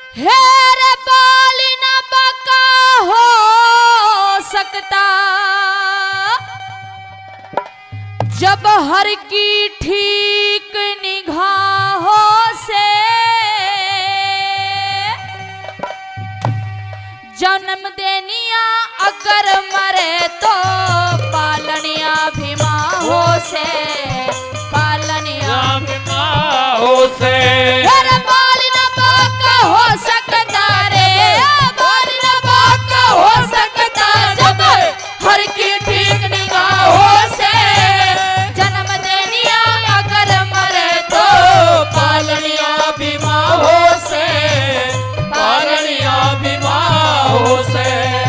हेर बाल न बका हो सकता जब हर की ठीक निगाहों से जन्म देनिया अगर मरे तो पालनिया भी माहों से पालनिया भी माहों से बाल न बाका हो सकता रे बाल न बाका हो सकता जब हर की ठीक निगाहों से जन्म देनिया अगर मरे तो पालनिया भी माहों से पालनिया भी माहों से।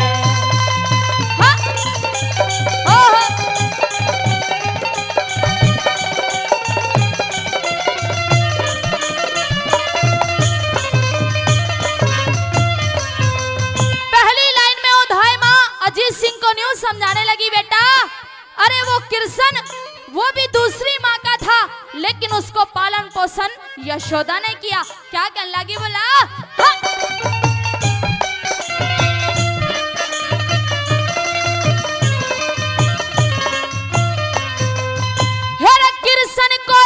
समझाने लगी बेटा अरे वो कृष्ण वो भी दूसरी माँ का था लेकिन उसको पालन पोषण यशोदा ने किया। क्या कहने लगी बोला हेरे कृष्ण को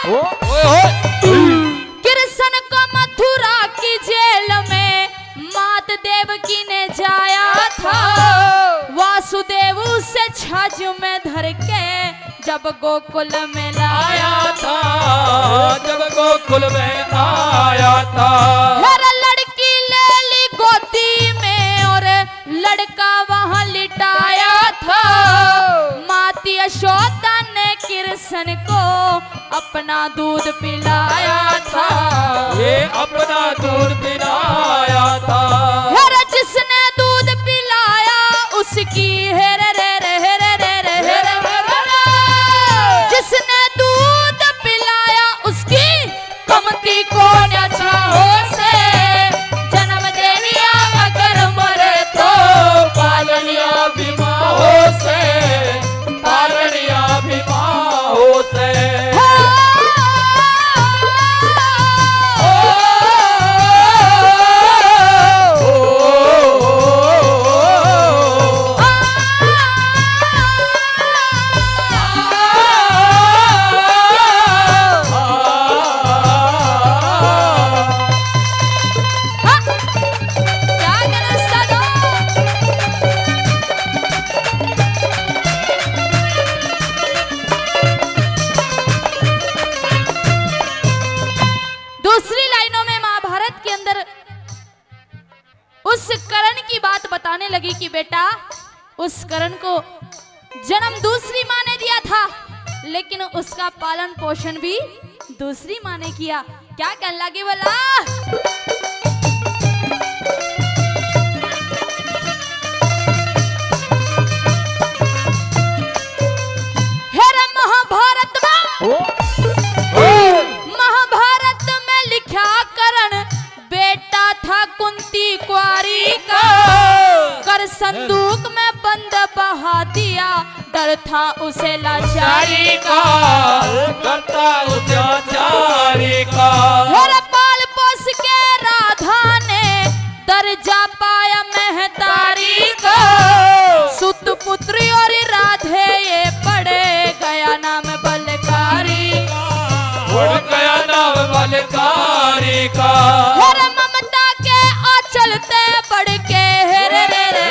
कृष्ण को मथुरा की जेल में मात देवकी ने जाया था वासुदेव से छाछ में धर के जब गोकुल में लाया था जब गोकुल में आया था हर लड़की ले ली गोदी में और लड़का वहां लिटाया था माती यशोदा ने कृष्ण को अपना दूध पिलाया था ये अपना दूध पिलाया था हर जिसने दूध पिलाया उसकी हेरे रे रे रे रे रे जिसने दूध पिलाया उसकी कमती को न चाहो से जन्म देनिया अगर मरे तो पालनिया भी माहों से पालनिया भी माहों से बताने लगी कि बेटा उस करण को जन्म दूसरी माँ ने दिया था लेकिन उसका पालन पोषण भी दूसरी माँ ने किया। क्या कहने लगी बोला हेरे महाभारत में लिखा करण बेटा था कुंती कुंवारी का कर संदूक में बंद बहा दिया डर था उसे लाचारी का करता उसे लाचारी का हेरे पाल पोस के राधा ने दर्जा पाया महतारी का सुत पुत्री और राधे ये पड़े गया नाम बलकारी पड़ गया नाम बलकारी का हेरे ममता के आंचलते बढ़ के हेरे रे रे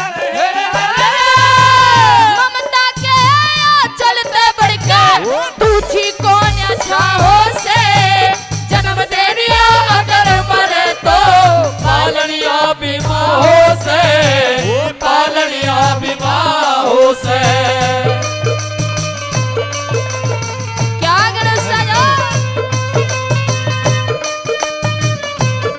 ममता के आंचलते बढ़ के तुझी कौन छाओ से जन्म दे दिया अगर मरे तो पालनिया भी माहों से पालनिया भी माहों से क्या गणेश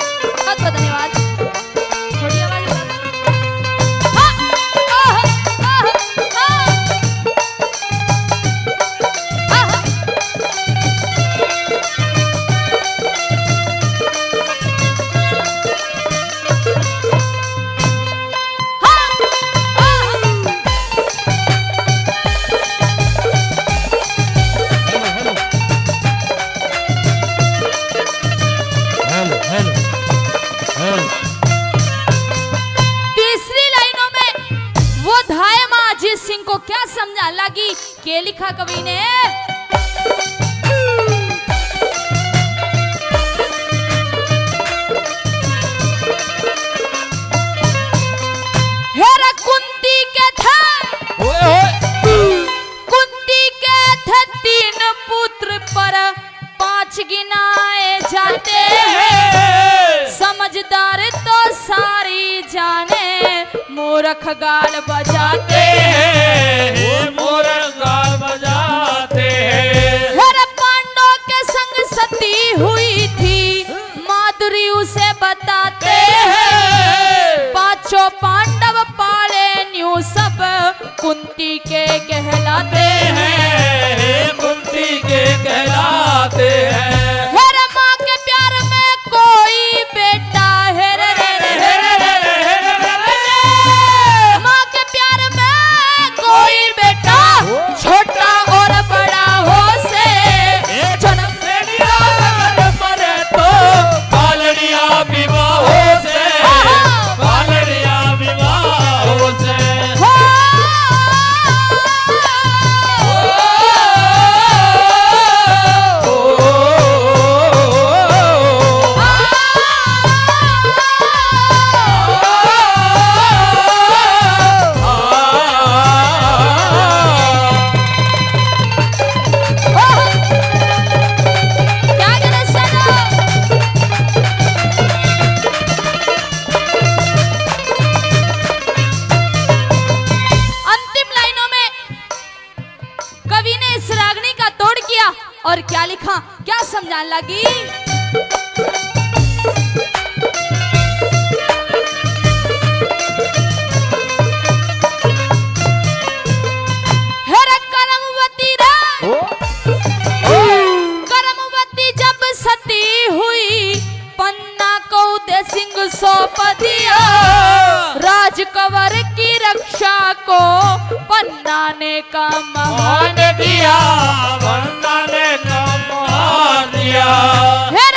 लिखा कवि ने, हेरा कुंती के थे, कुंती के थे 3 पुत्र पर 5 गिनाए जाते हैं। समझदार तो सारी जाने, मूर्ख गाल बजाते हैं, मूर्ख गाल बजाते हैं। हेरा पांडवों के संग सती हुई थी, माधुरी उसे बताते हैं। 5 पांडव पाले न्यू सब, कुंती के कहलाते हैं, कुंती के कहलाते हैं। हेरे माँ के प्यार में कोई बेटा, हेरे माँ के प्यार में कोई बेटा, छोटा और बड़ा हो से जन्म मरे तो पालनिया विवाहों से, पालनिया विवाहों से। और क्या लिखा, क्या समझाने लगी, हेरे करमवती रे, करमवती जब सती हुई, पन्ना को दे सिंह सौंप दिया। राजकवर की रक्षा को पन्ना ने काम मान दिया, पन्ना ने काम मान दिया। हे